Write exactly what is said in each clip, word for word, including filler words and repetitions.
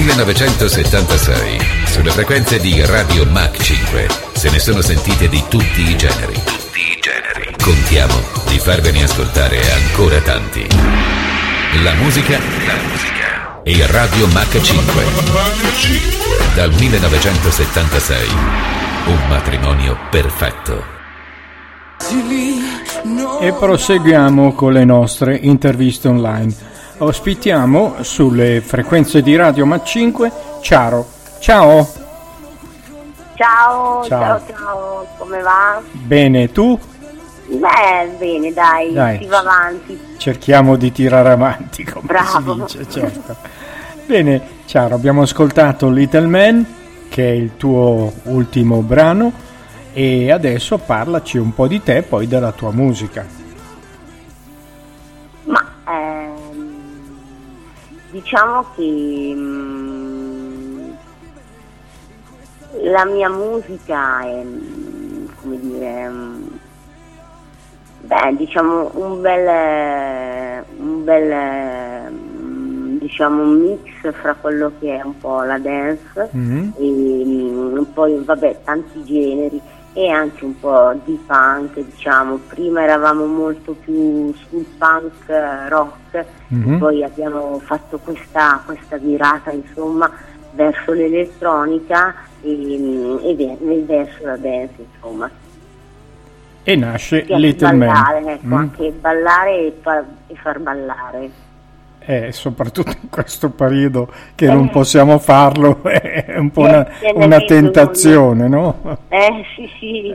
millenovecentosettantasei, sulle frequenze di Radio Mach cinque, se ne sono sentite di tutti i generi. Tutti i generi. Contiamo di farvene ascoltare ancora tanti. La musica, la musica e Radio Mach cinque. Dal millenovecentosettantasei, un matrimonio perfetto. E proseguiamo con le nostre interviste online. Ospitiamo sulle frequenze di Radio Mach cinque Ciaro. Ciao. Ciao, ciao, Ciao. ciao, come va? Bene, tu? Beh, bene, dai, Dai. si va avanti. Cerchiamo di tirare avanti, come Bravo. si dice, certo. Bene, Ciaro, abbiamo ascoltato Little Man, che è il tuo ultimo brano, e adesso parlaci un po' di te, poi della tua musica. Ma ehm, diciamo che mm, la mia musica è, mm, come dire, mm, beh, diciamo un bel, un bel mm, diciamo un mix fra quello che è un po' la dance Mm-hmm. e mm, poi vabbè tanti generi e anche un po' di punk, diciamo. Prima eravamo molto più sul punk eh, rock, Mhm. poi abbiamo fatto questa, questa virata insomma verso l'elettronica e, e ve- e verso la dance insomma. E nasce Che anche Little ballare, Man. ecco, Mm. anche ballare e, fa- e far ballare. Eh, soprattutto in questo periodo che non possiamo farlo, è un po' una, Eh, una sì, tentazione, no? Eh sì sì,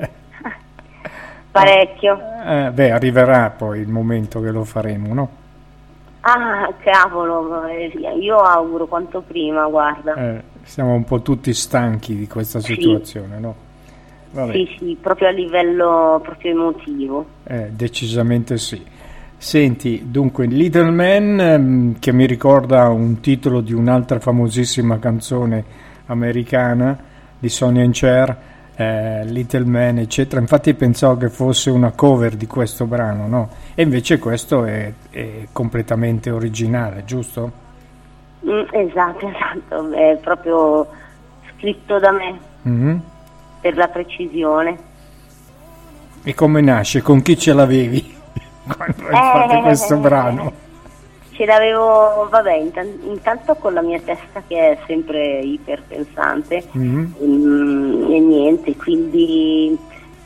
parecchio. Eh, beh, arriverà poi il momento che lo faremo, no? Ah, cavolo, eh, io auguro quanto prima, guarda. Eh, siamo un po' tutti stanchi di questa Sì. situazione, no? Vabbè, Sì, sì, proprio a livello proprio emotivo. eh, decisamente sì. Senti, dunque, Little Man, ehm, che mi ricorda un titolo di un'altra famosissima canzone americana di Sonny and Cher, eh, Little Man, eccetera. Infatti pensavo che fosse una cover di questo brano, no? E invece questo è, è completamente originale, giusto? Mm, esatto, esatto, è proprio scritto da me, Mhm. per la precisione. E come nasce? Con chi ce l'avevi quando hai fatto questo brano? Ce l'avevo, vabbè, intan- intanto con la mia testa che è sempre iperpensante. Mhm. Mm, e niente, quindi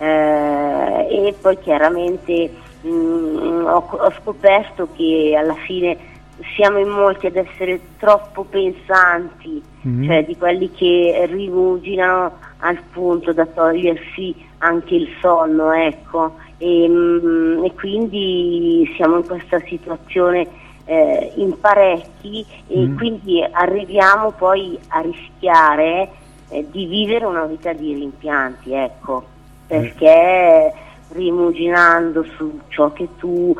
eh, e poi chiaramente mm, ho, ho scoperto che alla fine siamo in molti ad essere troppo pensanti, Mhm. cioè di quelli che rimuginano al punto da togliersi anche il sonno, ecco, e, mm, e quindi siamo in questa situazione eh, in parecchi e Mm. quindi arriviamo poi a rischiare eh, di vivere una vita di rimpianti, ecco, perché rimuginando su ciò che tu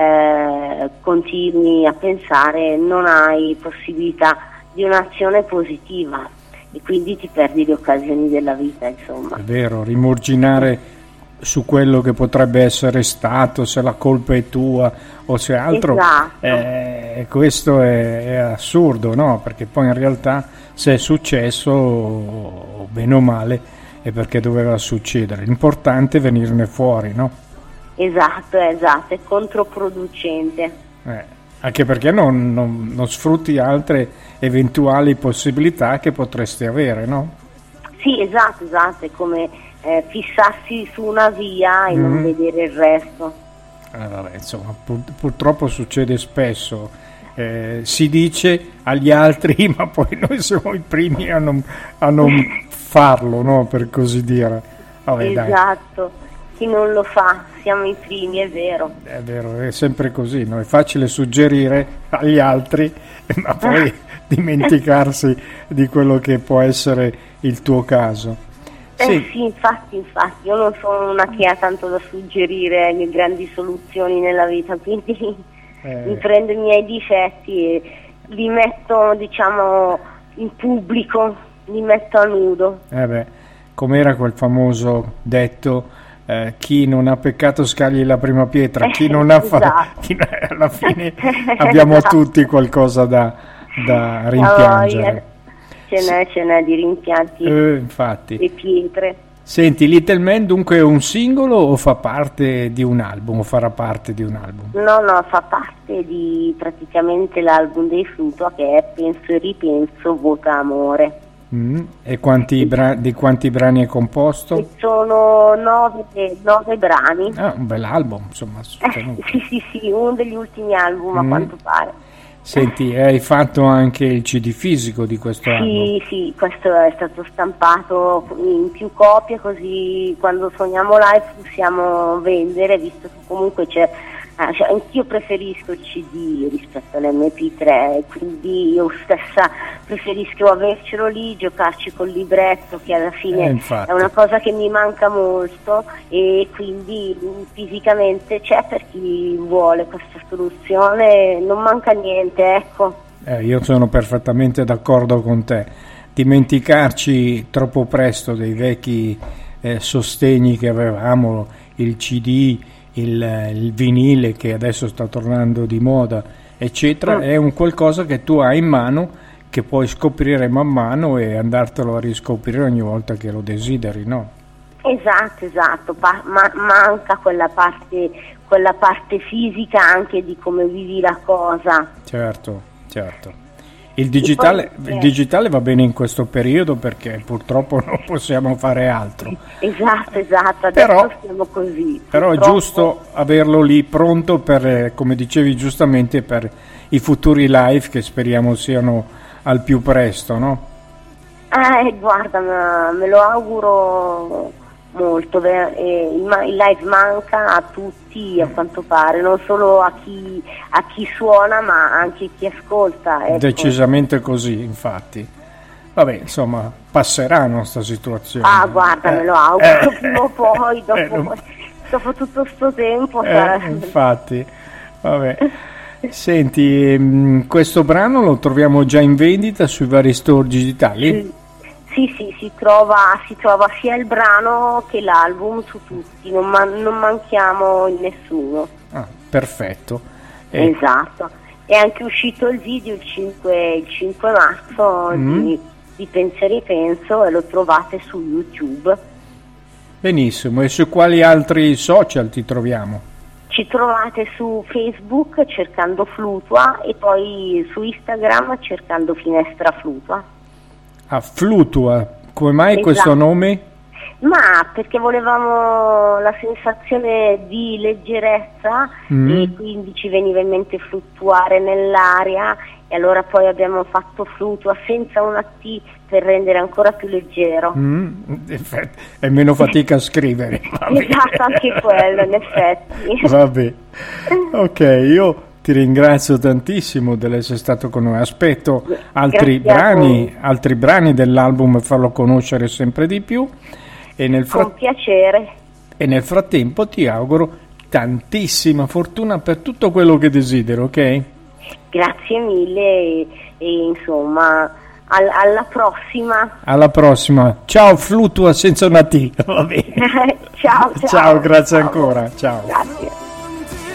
eh, continui a pensare non hai possibilità di un'azione positiva e quindi ti perdi le occasioni della vita, insomma. È vero, rimurginare su quello che potrebbe essere stato, se la colpa è tua o se altro, Esatto. eh, questo è, è assurdo, no? Perché poi in realtà se è successo, bene o male, è perché doveva succedere. L'importante è venirne fuori, no? Esatto, esatto, è controproducente. Eh, anche perché non, non- non sfrutti altre eventuali possibilità che potresti avere, no? Sì, esatto, esatto, è come eh, fissarsi su una via e non Mhm. vedere il resto. Eh, vabbè, insomma, pur- purtroppo succede spesso. Eh, si dice agli altri, ma poi noi siamo i primi a non, a non farlo, no? Per così dire. Vabbè, dai, Esatto, chi non lo fa, siamo i primi, è vero. è vero, è sempre così, no? È facile suggerire agli altri, ma poi dimenticarsi di quello che può essere il tuo caso. Eh Sì, sì, infatti, infatti, io non sono una che ha tanto da suggerire le grandi soluzioni nella vita, quindi eh, mi prendo i miei difetti e li metto, diciamo, in pubblico, li metto a nudo. eh beh, com'era quel famoso detto, eh, chi non ha peccato scagli la prima pietra, chi non ha fatto, Esatto. alla fine abbiamo Esatto. tutti qualcosa da, da Ah, rimpiangere. ce n'è, ce n'è di rimpianti eh, infatti. e pietre. Senti, Little Man dunque è un singolo o fa parte di un album, o farà parte di un album? No, no, fa parte di praticamente l'album dei Flutua, che è Penso e ripenso, vota amore. Mm. E quanti bra- di quanti brani è composto? E sono nove, nove brani. Ah, un bel album, insomma. Eh, sì, sì, sì, uno degli ultimi album, Mm. a quanto pare. Senti, hai fatto anche il C D fisico di questo album? Sì, sì, questo è stato stampato in più copie, così quando suoniamo live possiamo vendere, visto che comunque c'è, eh, cioè, anch'io preferisco il C D rispetto all'emme pi tre, quindi io stessa preferisco avercelo lì, giocarci col libretto, che alla fine Eh, è una cosa che mi manca molto, e quindi fisicamente c'è per chi vuole questa soluzione, non manca niente, ecco. Eh, io sono perfettamente d'accordo con te. Dimenticarci troppo presto dei vecchi eh, sostegni che avevamo, il C D, il, il vinile che adesso sta tornando di moda, eccetera, Mm. è un qualcosa che tu hai in mano, che puoi scoprire man mano e andartelo a riscoprire ogni volta che lo desideri, no? Esatto, esatto, pa- ma- manca quella parte, quella parte fisica anche di come vivi la cosa. Certo, certo. Il digitale, poi, il eh. digitale va bene in questo periodo perché purtroppo non possiamo fare altro. Esatto, esatto, adesso Però- stiamo così. Però è Purtroppo- giusto averlo lì pronto per, eh, come dicevi giustamente, per i futuri live che speriamo siano al più presto, no? Eh, guarda, ma me lo auguro molto, ver- eh, il, ma- il live manca a tutti, a quanto pare, non solo a chi, a chi suona, ma anche a chi ascolta. Ecco. Decisamente così, infatti. Vabbè, insomma, passerà la nostra situazione. Ah, guarda, Eh, me lo auguro, eh, prima o poi, dopo, eh, non- dopo tutto sto tempo. eh, sarà- infatti, vabbè. Senti, mh, questo brano lo troviamo già in vendita sui vari store digitali? Sì, sì, si trova, si trova sia il brano che l'album su tutti, non, man- non manchiamo in nessuno. Ah, perfetto. Eh, Esatto. È anche uscito il video il cinque, il cinque marzo Mm. di, di Penso e ripenso, e lo trovate su YouTube. benissimo, e su quali altri social ti troviamo? Ci trovate su Facebook cercando Flutua, e poi su Instagram cercando Finestra Flutua. Ah, Flutua, come mai Esatto. questo nome? Ma perché volevamo la sensazione di leggerezza, Mm. e quindi ci veniva in mente fluttuare nell'aria, e allora poi abbiamo fatto Flutua senza una T per rendere ancora più leggero. Mm, in effetti, è meno fatica a scrivere. Vabbè. Esatto, anche quello in effetti. Vabbè. Ok, io ti ringrazio tantissimo dell'essere stato con noi. Aspetto altri Grazie a brani, voi. altri brani dell'album e farlo conoscere sempre di più. E nel, fra- Con piacere. e nel frattempo ti auguro tantissima fortuna per tutto quello che desidero, ok? Grazie mille, e, e insomma al- alla prossima. Alla prossima. Ciao Flutua senza una T. Va bene. ciao, ciao. Ciao, grazie Ciao. ancora. Ciao. Grazie.